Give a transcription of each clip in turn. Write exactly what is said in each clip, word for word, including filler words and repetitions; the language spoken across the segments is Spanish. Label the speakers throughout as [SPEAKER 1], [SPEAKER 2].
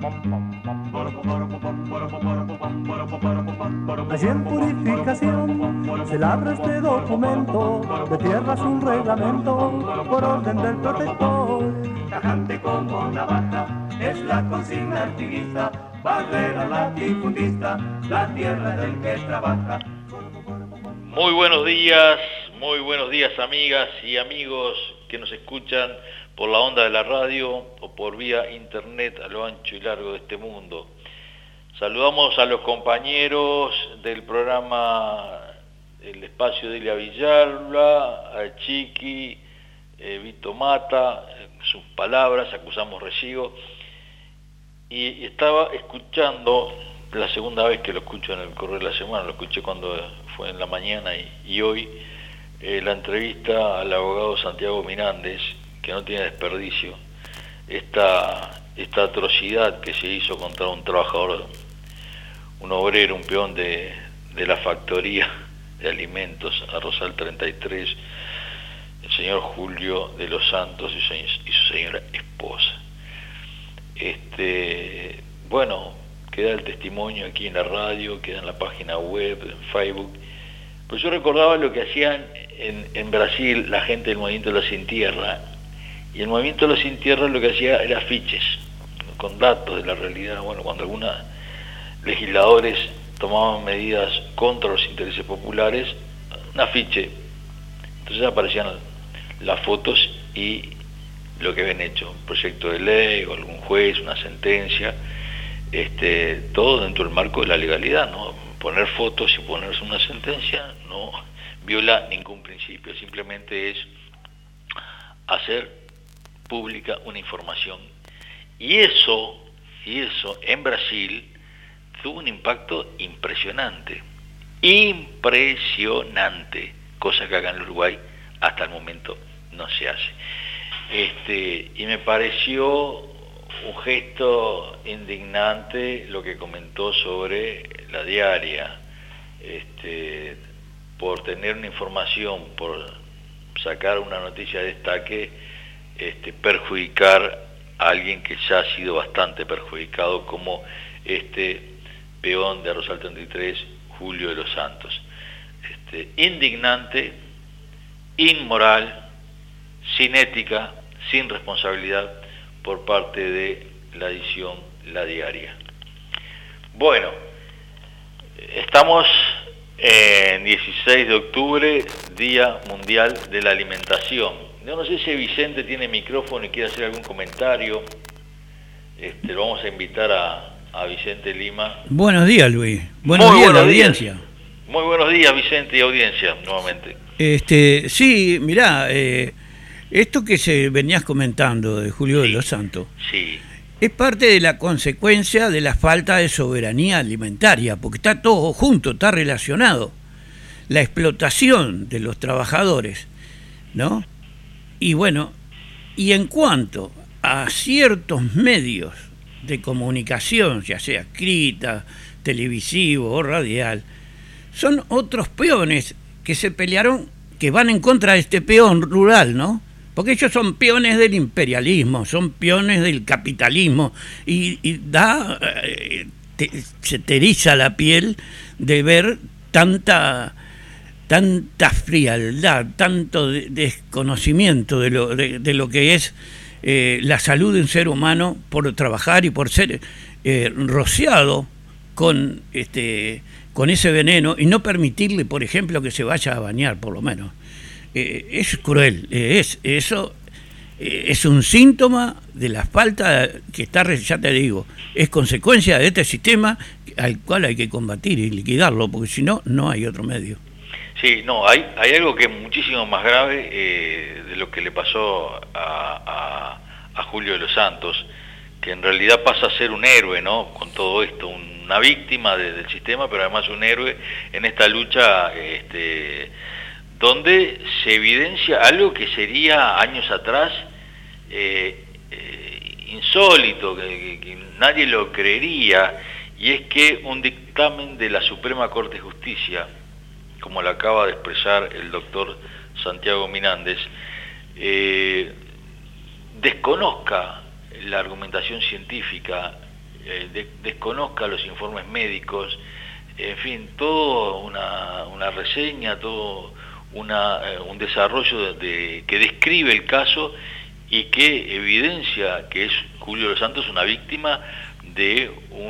[SPEAKER 1] Allí en Purificación se labra este documento, de tierras un reglamento, por orden del protector. Tajante como navaja, es la consigna activista, barrera latifundista, la tierra del que trabaja.
[SPEAKER 2] Muy buenos días, muy buenos días amigas y amigos que nos escuchan por la onda de la radio o por vía internet a lo ancho y largo de este mundo. Saludamos a los compañeros del programa El Espacio de Ilia Villalba, a Chiqui, eh, Vito Mata, eh, sus palabras, acusamos recibo, y, y estaba escuchando, la segunda vez que lo escucho en el correo de la semana, lo escuché cuando fue en la mañana y, y hoy, eh, la entrevista al abogado Santiago Minández, que no tiene desperdicio, esta, esta atrocidad que se hizo contra un trabajador, un obrero, un peón de, de la factoría de alimentos Arrozal treinta y tres, el señor Julio de los Santos y su, y su señora esposa. Este, bueno, queda el testimonio aquí en la radio, queda en la página web, en Facebook. Pues yo recordaba lo que hacían en, en Brasil la gente del Movimiento de la Sin Tierra, y el Movimiento de la Sin Tierra lo que hacía era afiches con datos de la realidad. Bueno, cuando algunos legisladores tomaban medidas contra los intereses populares, un afiche, entonces aparecían las fotos y lo que habían hecho, un proyecto de ley o algún juez, una sentencia, este, todo dentro del marco de la legalidad, ¿no? Poner fotos y ponerse una sentencia no viola ningún principio, simplemente es hacer pública una información. Y eso, y eso en Brasil tuvo un impacto impresionante, impresionante, cosa que acá en Uruguay hasta el momento no se hace. Este, y me pareció un gesto indignante lo que comentó sobre la diaria, este, por tener una información, por sacar una noticia de destaque, este, perjudicar a alguien que ya ha sido bastante perjudicado, como este peón de Arrozal treinta y tres, Julio de los Santos. Este, indignante, inmoral, sin ética, sin responsabilidad por parte de la edición La Diaria. Bueno, estamos en dieciséis de octubre, Día Mundial de la Alimentación. Yo no sé si Vicente tiene micrófono y quiere hacer algún comentario. Este, lo vamos a invitar a a Vicente Lima.
[SPEAKER 3] Buenos días, Luis. Buenos
[SPEAKER 2] Muy
[SPEAKER 3] días,
[SPEAKER 2] buenos
[SPEAKER 3] la audiencia.
[SPEAKER 2] Días. Muy buenos días, Vicente y audiencia, nuevamente.
[SPEAKER 3] Este, sí, mirá, eh, esto que se venías comentando de Julio
[SPEAKER 2] sí,
[SPEAKER 3] de los Santos,
[SPEAKER 2] sí,
[SPEAKER 3] es parte de la consecuencia de la falta de soberanía alimentaria, porque está todo junto, está relacionado. La explotación de los trabajadores, ¿no? Y bueno, y en cuanto a ciertos medios de comunicación, ya sea escrita, televisivo o radial, son otros peones que se pelearon, que van en contra de este peón rural, ¿no? Porque ellos son peones del imperialismo, son peones del capitalismo, y, y da, eh, te, se te eriza la piel de ver tanta, tanta frialdad, tanto de, desconocimiento de lo, de, de lo que es Eh, la salud de un ser humano por trabajar y por ser eh, rociado con este con ese veneno y no permitirle, por ejemplo, que se vaya a bañar, por lo menos. Eh, es cruel, eh, es eso eh, es un síntoma de la falta que está, ya te digo, es consecuencia de este sistema al cual hay que combatir y liquidarlo, porque si no, no hay otro medio.
[SPEAKER 2] Sí, no, hay, hay algo que es muchísimo más grave eh, de lo que le pasó a, a, a Julio de los Santos, que en realidad pasa a ser un héroe, ¿no? Con todo esto, una víctima de, del sistema, pero además un héroe en esta lucha, este, donde se evidencia algo que sería años atrás eh, eh, insólito, que, que, que nadie lo creería, y es que un dictamen de la Suprema Corte de Justicia, como lo acaba de expresar el doctor Santiago Minández, eh, desconozca la argumentación científica eh, de, desconozca los informes médicos, en fin, todo una, una reseña, todo una, eh, un desarrollo de, de, que describe el caso y que evidencia que es Julio Los Santos una víctima de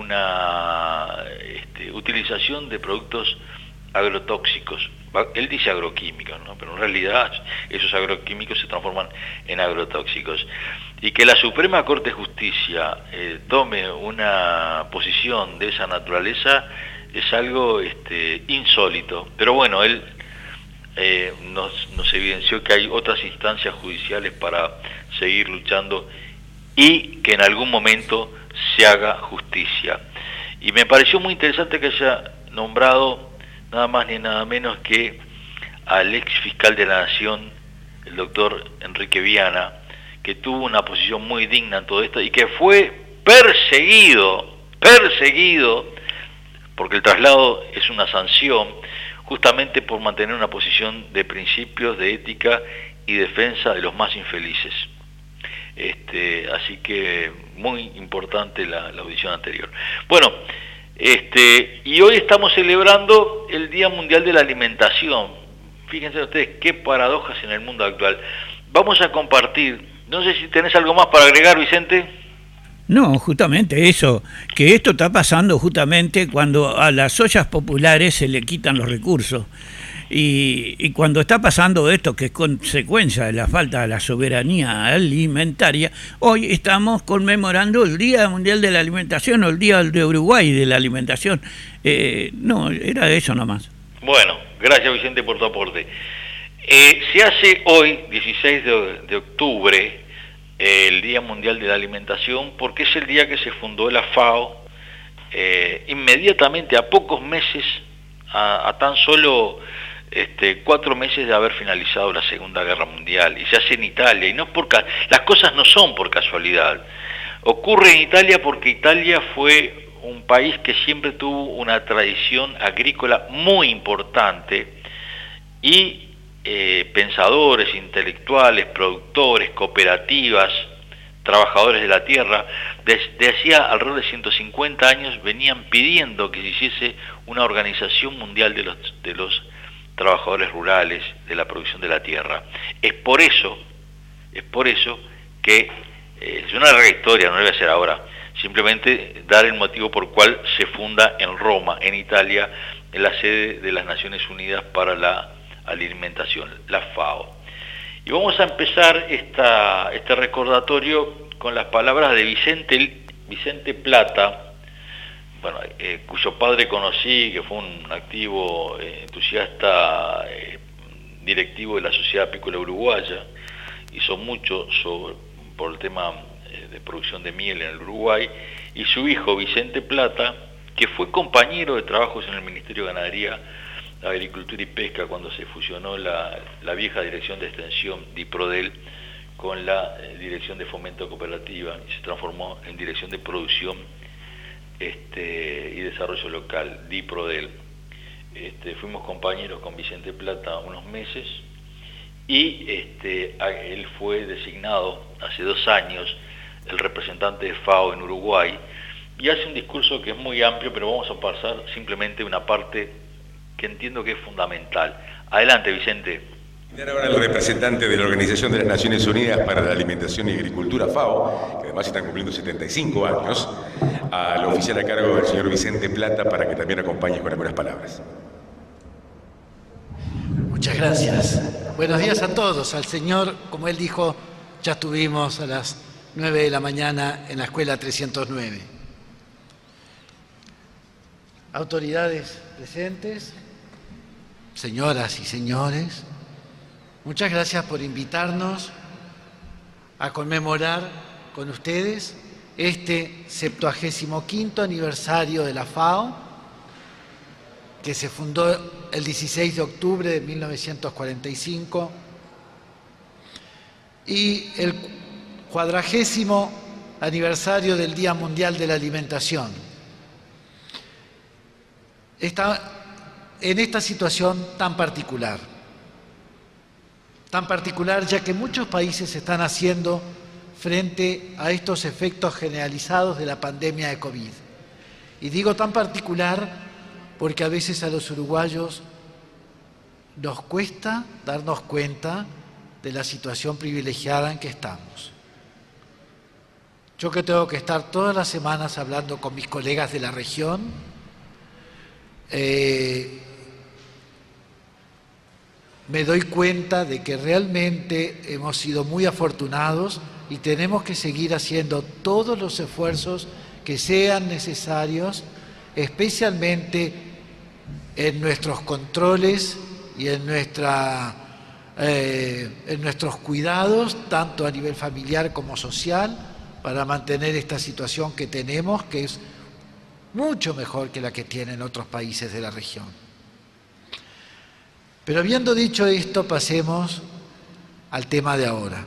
[SPEAKER 2] una este, utilización de productos agrotóxicos. Él dice agroquímicos, ¿no? Pero en realidad esos agroquímicos se transforman en agrotóxicos. Y que la Suprema Corte de Justicia eh, tome una posición de esa naturaleza es algo este, insólito. Pero bueno, él eh, nos, nos evidenció que hay otras instancias judiciales para seguir luchando y que en algún momento se haga justicia. Y me pareció muy interesante que haya nombrado nada más ni nada menos que al ex fiscal de la Nación, el doctor Enrique Viana, que tuvo una posición muy digna en todo esto y que fue perseguido, perseguido, porque el traslado es una sanción, justamente por mantener una posición de principios, de ética y defensa de los más infelices. Este, así que muy importante la, la audición anterior. Bueno, este, y hoy estamos celebrando el Día Mundial de la Alimentación. Fíjense ustedes qué paradojas en el mundo actual. Vamos a compartir, no sé si tenés algo más para agregar, Vicente.
[SPEAKER 3] No, justamente eso, que esto está pasando justamente cuando a las ollas populares se le quitan los recursos. Y, y cuando está pasando esto, que es consecuencia de la falta de la soberanía alimentaria, hoy estamos conmemorando el Día Mundial de la Alimentación o el Día de Uruguay de la Alimentación. Eh, no, era eso nomás.
[SPEAKER 2] Bueno, gracias Vicente por tu aporte. Eh, se hace hoy, dieciséis de octubre, eh, el Día Mundial de la Alimentación, porque es el día que se fundó la FAO, eh, inmediatamente a pocos meses, a, a tan solo... Este, cuatro meses de haber finalizado la Segunda Guerra Mundial, y se hace en Italia, y no es por ca- las cosas no son por casualidad. Ocurre en Italia porque Italia fue un país que siempre tuvo una tradición agrícola muy importante, y eh, pensadores, intelectuales, productores, cooperativas, trabajadores de la tierra, desde hacía alrededor de ciento cincuenta años venían pidiendo que se hiciese una organización mundial de los, de los trabajadores rurales, de la producción de la tierra. Es por eso, es por eso que eh, es una larga historia, no debe ser ahora, simplemente dar el motivo por cual se funda en Roma, en Italia, en la sede de las Naciones Unidas para la Alimentación, la FAO. Y vamos a empezar esta, este recordatorio con las palabras de Vicente, Vicente Plata, bueno, eh, cuyo padre conocí, que fue un activo, eh, entusiasta, eh, directivo de la Sociedad Apícola Uruguaya, hizo mucho sobre, por el tema eh, de producción de miel en el Uruguay, y su hijo Vicente Plata, que fue compañero de trabajos en el Ministerio de Ganadería, Agricultura y Pesca, cuando se fusionó la, la vieja Dirección de Extensión, DIPRODEL, con la eh, Dirección de Fomento Cooperativa, y se transformó en Dirección de Producción Este, y Desarrollo Local, DIPRODEL. Este, fuimos compañeros con Vicente Plata unos meses, y este, a, él fue designado hace dos años el representante de FAO en Uruguay, y hace un discurso que es muy amplio, pero vamos a pasar simplemente una parte que entiendo que es fundamental. Adelante, Vicente.
[SPEAKER 4] Ahora el representante de la Organización de las Naciones Unidas para la Alimentación y Agricultura, FAO, que además están cumpliendo setenta y cinco años, al oficial a cargo del señor Vicente Plata, para que también acompañe con algunas palabras.
[SPEAKER 5] Muchas gracias. Buenos días a todos. Al señor, como él dijo, ya estuvimos a las nueve de la mañana en la escuela trescientos nueve. Autoridades presentes, señoras y señores, muchas gracias por invitarnos a conmemorar con ustedes este septuagésimo quinto aniversario de la FAO, que se fundó el dieciséis de octubre de mil novecientos cuarenta y cinco, y el cuadragésimo aniversario del Día Mundial de la Alimentación. Está en esta situación tan particular. Tan particular ya que muchos países están haciendo frente a estos efectos generalizados de la pandemia de COVID. Y digo tan particular porque a veces a los uruguayos nos cuesta darnos cuenta de la situación privilegiada en que estamos. Yo que tengo que estar todas las semanas hablando con mis colegas de la región, eh, me doy cuenta de que realmente hemos sido muy afortunados y tenemos que seguir haciendo todos los esfuerzos que sean necesarios, especialmente en nuestros controles y en, nuestra, eh, en nuestros cuidados, tanto a nivel familiar como social, para mantener esta situación que tenemos, que es mucho mejor que la que tienen otros países de la región. Pero habiendo dicho esto, pasemos al tema de ahora.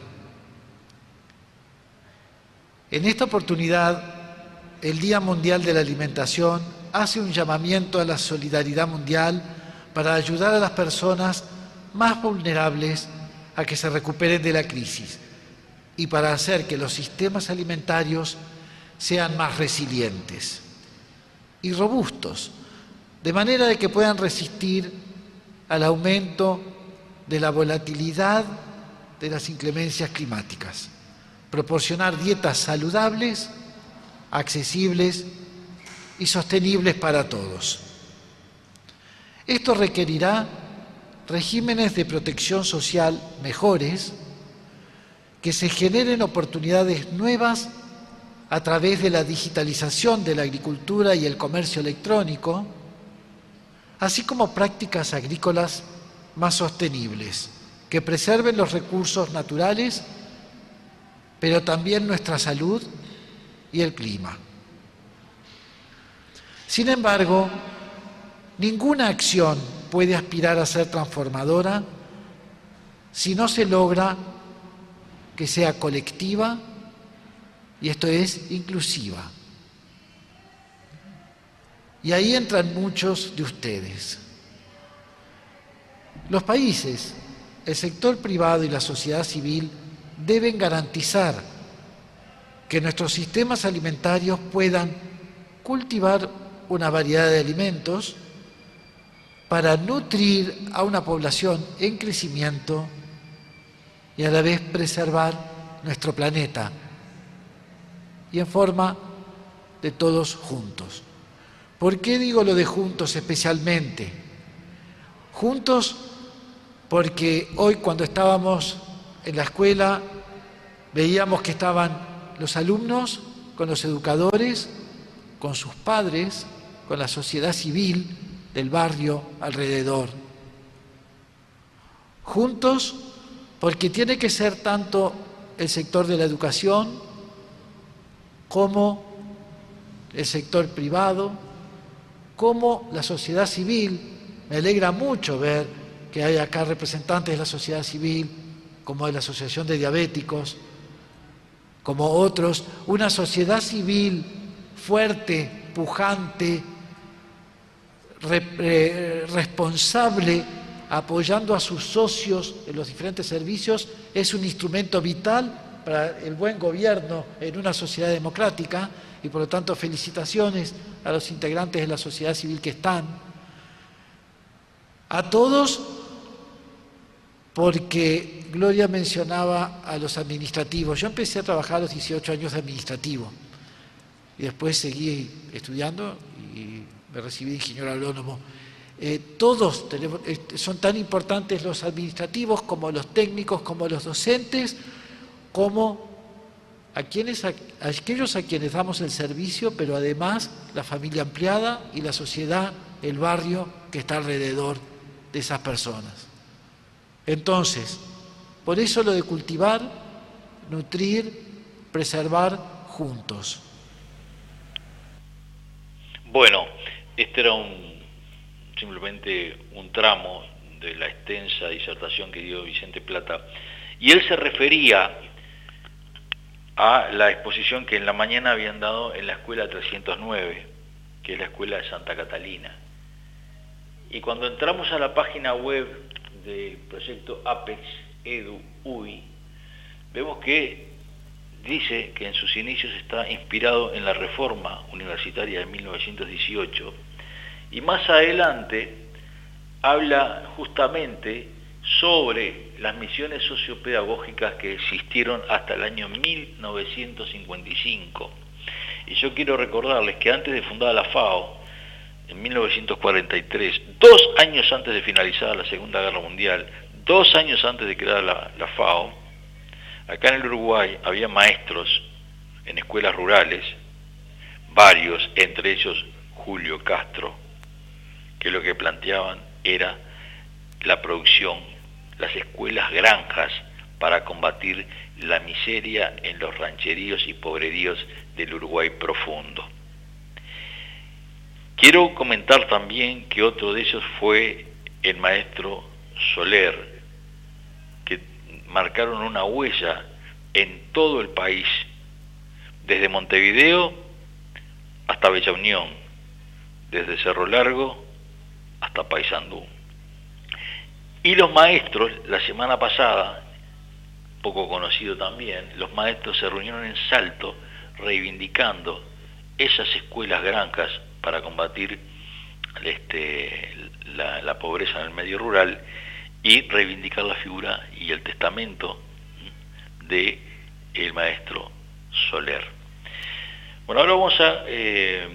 [SPEAKER 5] En esta oportunidad, el Día Mundial de la Alimentación hace un llamamiento a la solidaridad mundial para ayudar a las personas más vulnerables a que se recuperen de la crisis y para hacer que los sistemas alimentarios sean más resilientes y robustos, de manera de que puedan resistir al aumento de la volatilidad de las inclemencias climáticas, proporcionar dietas saludables, accesibles y sostenibles para todos. Esto requerirá regímenes de protección social mejores, que se generen oportunidades nuevas a través de la digitalización de la agricultura y el comercio electrónico, así como prácticas agrícolas más sostenibles, que preserven los recursos naturales, pero también nuestra salud y el clima. Sin embargo, ninguna acción puede aspirar a ser transformadora si no se logra que sea colectiva, y esto es inclusiva. Y ahí entran muchos de ustedes. Los países, el sector privado y la sociedad civil deben garantizar que nuestros sistemas alimentarios puedan cultivar una variedad de alimentos para nutrir a una población en crecimiento y a la vez preservar nuestro planeta, y en forma de todos juntos. ¿Por qué digo lo de juntos especialmente? Juntos porque hoy, cuando estábamos en la escuela, veíamos que estaban los alumnos con los educadores, con sus padres, con la sociedad civil del barrio alrededor. Juntos porque tiene que ser tanto el sector de la educación como el sector privado, como la sociedad civil. Me alegra mucho ver que hay acá representantes de la sociedad civil, como de la Asociación de Diabéticos, como otros, una sociedad civil fuerte, pujante, re, eh, responsable, apoyando a sus socios en los diferentes servicios, es un instrumento vital para el buen gobierno en una sociedad democrática, y por lo tanto felicitaciones a los integrantes de la sociedad civil que están. A todos, porque Gloria mencionaba a los administrativos. Yo empecé a trabajar a los dieciocho años de administrativo y después seguí estudiando y me recibí de ingeniero agrónomo. Eh, todos tenemos, eh, son tan importantes los administrativos como los técnicos, como los docentes, como a quienes, a, a aquellos a quienes damos el servicio, pero además la familia ampliada y la sociedad, el barrio que está alrededor de esas personas. Entonces, por eso lo de cultivar, nutrir, preservar juntos.
[SPEAKER 2] Bueno, este era un, simplemente un tramo de la extensa disertación que dio Vicente Plata, y él se refería a la exposición que en la mañana habían dado en la escuela trescientos nueve, que es la escuela de Santa Catalina. Y cuando entramos a la página web del proyecto Apex Edu U I, vemos que dice que en sus inicios está inspirado en la reforma universitaria de mil novecientos dieciocho y más adelante habla justamente sobre las misiones sociopedagógicas que existieron hasta el año mil novecientos cincuenta y cinco. Y yo quiero recordarles que antes de fundar la FAO, en mil novecientos cuarenta y tres, dos años antes de finalizar la Segunda Guerra Mundial, dos años antes de crear la, la FAO, acá en el Uruguay había maestros en escuelas rurales, varios, entre ellos Julio Castro, que lo que planteaban era la producción, las escuelas granjas para combatir la miseria en los rancheríos y pobreríos del Uruguay profundo. Quiero comentar también que otro de ellos fue el maestro Soler, que marcaron una huella en todo el país, desde Montevideo hasta Bella Unión, desde Cerro Largo hasta Paysandú. Y los maestros, la semana pasada, poco conocido también, los maestros se reunieron en Salto reivindicando esas escuelas granjas para combatir este, la, la pobreza en el medio rural y reivindicar la figura y el testamento de el maestro Soler. Bueno, ahora vamos a, eh,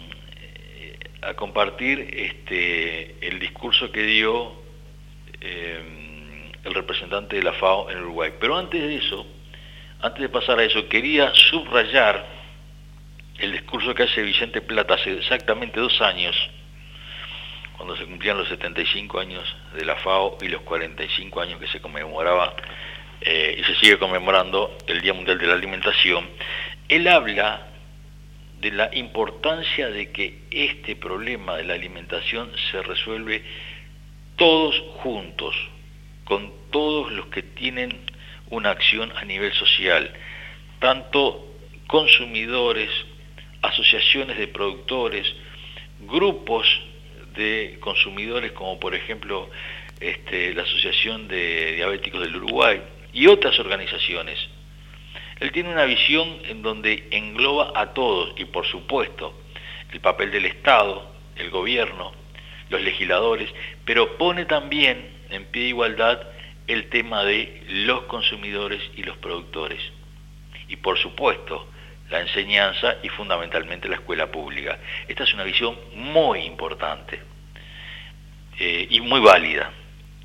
[SPEAKER 2] a compartir este, el discurso que dio eh, el representante de la FAO en Uruguay. Pero antes de eso, antes de pasar a eso, quería subrayar el discurso que hace Vicente Plata hace exactamente dos años, cuando se cumplían los setenta y cinco años de la FAO y los cuarenta y cinco años que se conmemoraba eh, y se sigue conmemorando el Día Mundial de la Alimentación. Él habla de la importancia de que este problema de la alimentación se resuelve todos juntos, con todos los que tienen una acción a nivel social, tanto consumidores, asociaciones de productores, grupos de consumidores como por ejemplo este, la Asociación de Diabéticos del Uruguay y otras organizaciones. Él tiene una visión en donde engloba a todos y por supuesto el papel del Estado, el gobierno, los legisladores, pero pone también en pie de igualdad el tema de los consumidores y los productores. Y por supuesto la enseñanza y fundamentalmente la escuela pública. Esta es una visión muy importante eh, y muy válida.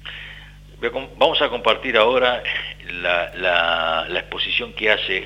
[SPEAKER 2] Vamos a compartir ahora la, la, la exposición que hace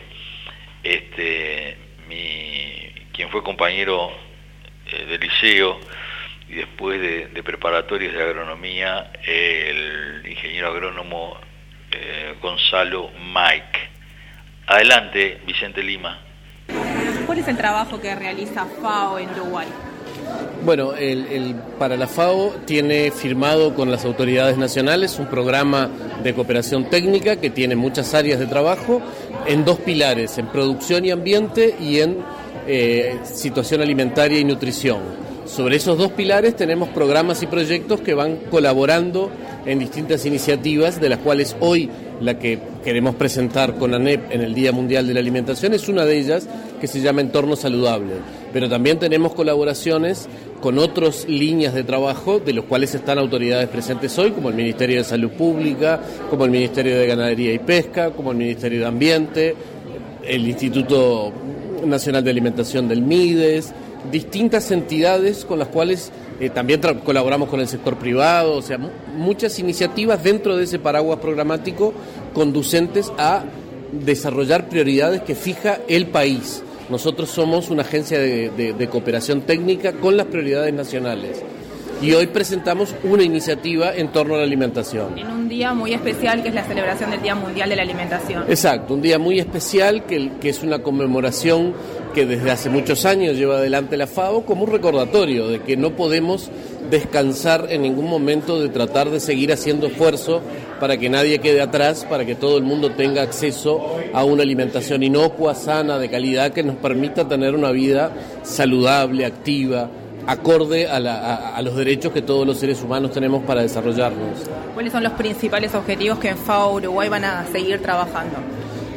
[SPEAKER 2] este, mi, quien fue compañero eh, de liceo y después de, de preparatorios de agronomía, el ingeniero agrónomo eh, Gonzalo Mike. Adelante, Vicente Lima.
[SPEAKER 6] ¿Cuál es el trabajo que realiza FAO en Uruguay?
[SPEAKER 7] Bueno, el, el, para la FAO tiene firmado con las autoridades nacionales un programa de cooperación técnica que tiene muchas áreas de trabajo en dos pilares, en producción y ambiente y en eh, situación alimentaria y nutrición. Sobre esos dos pilares tenemos programas y proyectos que van colaborando en distintas iniciativas, de las cuales hoy la que queremos presentar con ANEP en el Día Mundial de la Alimentación es una de ellas, que se llama Entorno Saludable. Pero también tenemos colaboraciones con otras líneas de trabajo, de los cuales están autoridades presentes hoy, como el Ministerio de Salud Pública, como el Ministerio de Ganadería y Pesca, como el Ministerio de Ambiente, el Instituto Nacional de Alimentación del MIDES, distintas entidades con las cuales eh, también tra- colaboramos con el sector privado, o sea, m- muchas iniciativas dentro de ese paraguas programático conducentes a desarrollar prioridades que fija el país. Nosotros somos una agencia de, de, de cooperación técnica con las prioridades nacionales y hoy presentamos una iniciativa en torno a la alimentación.
[SPEAKER 6] En un día muy especial que es la celebración del Día Mundial de la Alimentación.
[SPEAKER 7] Exacto, un día muy especial que, que es una conmemoración que desde hace muchos años lleva adelante la FAO como un recordatorio de que no podemos descansar en ningún momento de tratar de seguir haciendo esfuerzo para que nadie quede atrás, para que todo el mundo tenga acceso a una alimentación inocua, sana, de calidad, que nos permita tener una vida saludable, activa, acorde a, la, a, a los derechos que todos los seres humanos tenemos para desarrollarnos.
[SPEAKER 6] ¿Cuáles son los principales objetivos que en FAO Uruguay van a seguir trabajando?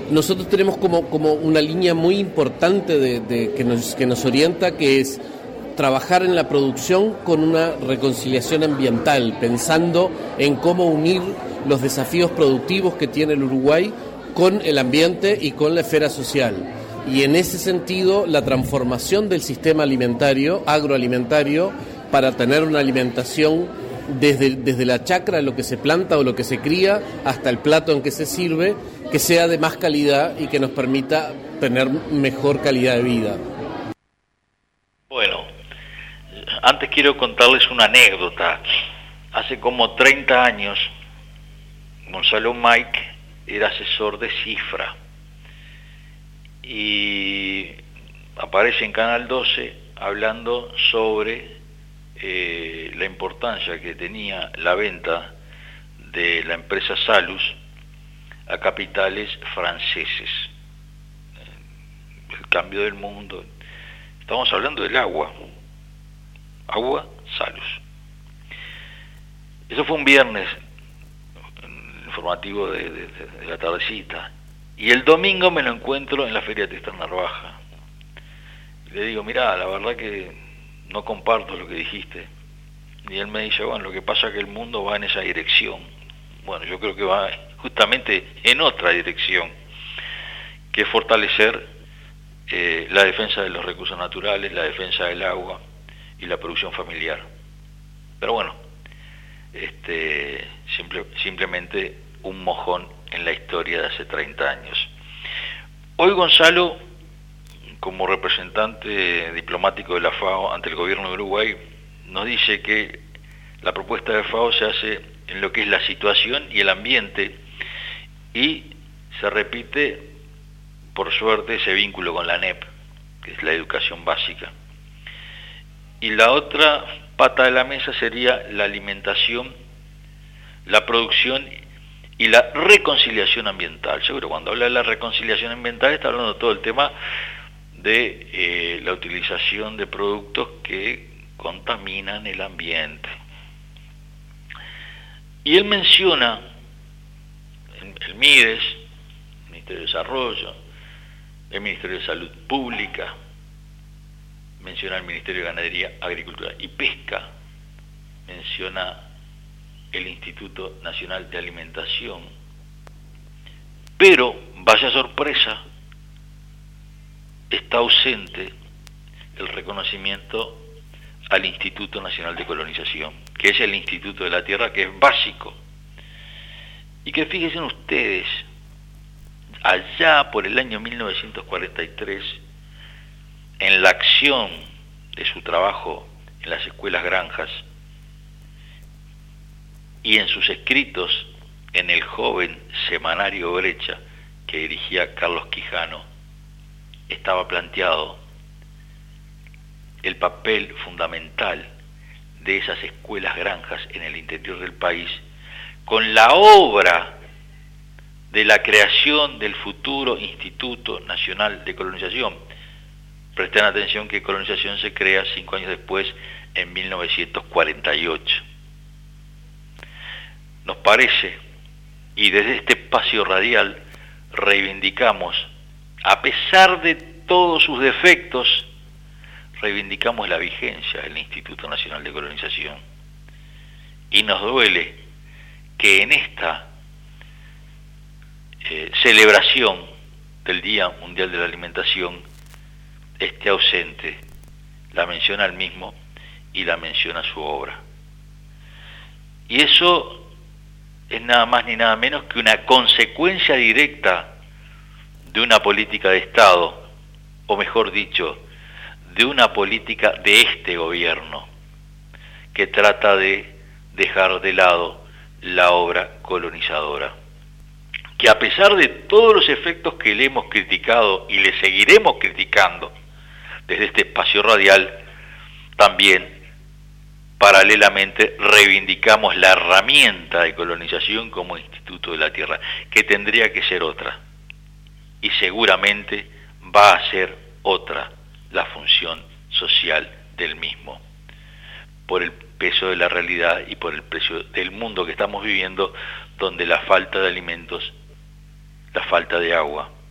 [SPEAKER 7] nosotros tenemos como, como una línea muy importante de, de, que, nos, que nos orienta, que es trabajar en la producción con una reconciliación ambiental, pensando en cómo unir los desafíos productivos que tiene el Uruguay con el ambiente y con la esfera social. Y en ese sentido, la transformación del sistema alimentario, agroalimentario, para tener una alimentación desde, desde la chacra, lo que se planta o lo que se cría, hasta el plato en que se sirve, que sea de más calidad y que nos permita tener mejor calidad de vida.
[SPEAKER 2] Bueno, antes quiero contarles una anécdota. Hace como treinta años, Gonzalo Mike era asesor de Cifra y aparece en Canal doce hablando sobre eh, la importancia que tenía la venta de la empresa Salus a capitales franceses. El cambio del mundo. Estamos hablando del agua. Agua, Salus. Eso fue un viernes informativo de, de, de la tardecita. Y el domingo me lo encuentro en la Feria Tristan Narvaja. Y le digo, mirá, la verdad que no comparto lo que dijiste. Y él me dice, bueno, lo que pasa es que el mundo va en esa dirección. Bueno, yo creo que va justamente en otra dirección, que es fortalecer eh, la defensa de los recursos naturales, la defensa del agua y la producción familiar. Pero bueno, este, simple, simplemente un mojón en la historia de hace treinta años. Hoy Gonzalo, como representante diplomático de la FAO ante el gobierno de Uruguay, nos dice que la propuesta de FAO se hace en lo que es la situación y el ambiente, y se repite, por suerte, ese vínculo con la N E P, que es la educación básica. Y la otra pata de la mesa sería la alimentación, la producción y la reconciliación ambiental. Seguro, cuando habla de la reconciliación ambiental está hablando de todo el tema de eh, la utilización de productos que contaminan el ambiente. Y él menciona el MIDES, el Ministerio de Desarrollo, el Ministerio de Salud Pública, menciona el Ministerio de Ganadería, Agricultura y Pesca, menciona el Instituto Nacional de Alimentación, pero, vaya sorpresa, está ausente el reconocimiento al Instituto Nacional de Colonización, que es el Instituto de la Tierra, que es básico. Y que fíjense ustedes, allá por el año mil novecientos cuarenta y tres, en la acción de su trabajo en las escuelas granjas y en sus escritos en el joven semanario Brecha que dirigía Carlos Quijano, estaba planteado el papel fundamental de esas escuelas granjas en el interior del país con la obra de la creación del futuro Instituto Nacional de Colonización. Presten atención que colonización se crea cinco años después, en mil novecientos cuarenta y ocho. Nos parece, y desde este espacio radial reivindicamos, a pesar de todos sus defectos, reivindicamos la vigencia del Instituto Nacional de Colonización. Y nos duele que en esta eh, celebración del Día Mundial de la Alimentación esté ausente la mención al mismo y la mención a su obra. Y eso es nada más ni nada menos que una consecuencia directa de una política de Estado, o mejor dicho, de una política de este gobierno, que trata de dejar de lado la obra colonizadora, que a pesar de todos los efectos que le hemos criticado y le seguiremos criticando desde este espacio radial, también paralelamente reivindicamos la herramienta de colonización como Instituto de la Tierra, que tendría que ser otra, y seguramente va a ser otra la función social del mismo, por el peso de la realidad y por el precio del mundo que estamos viviendo, donde la falta de alimentos, la falta de agua,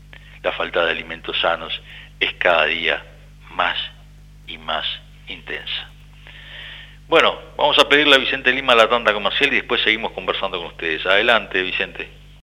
[SPEAKER 2] la falta de alimentos sanos es cada día más y más intensa. Bueno, vamos a pedirle a Vicente Lima la tanda comercial y después seguimos conversando con ustedes. Adelante, Vicente.